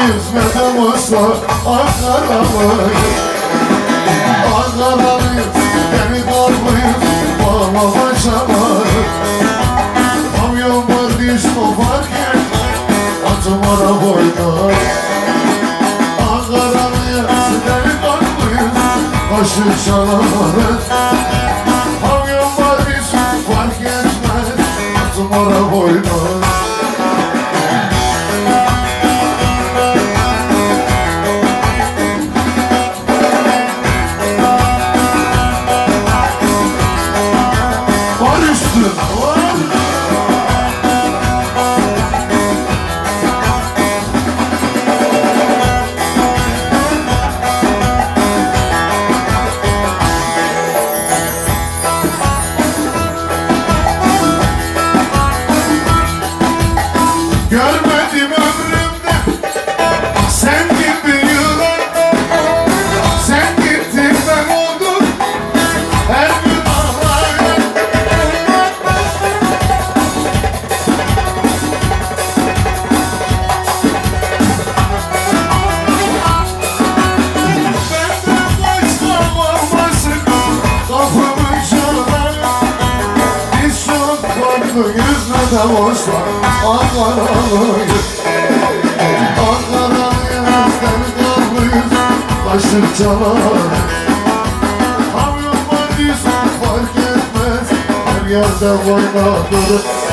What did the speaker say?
hizmetimiz var Ankara'lıyız. Ankara'lıyız, delikanlıyız, bağlama çalarız. Kamyon var disco fark et, atım arabayla. Ankara'lıyız, delikanlıyız, kaşık çalarız. Kamyon var disco fark etmez, atım arabayla. Görmedim ömrümde sen gibi yılan. Sen gittin ben oldum her gün ağlayan. Benden başka olmasın kapımı çalan. Biz çok farklıyız ne de boş var Ankara'lıyız. Ankara'lıyız, delikanlıyız, kaşık çalar. Kamyon var disco fark etmez, her yerde oynatırız.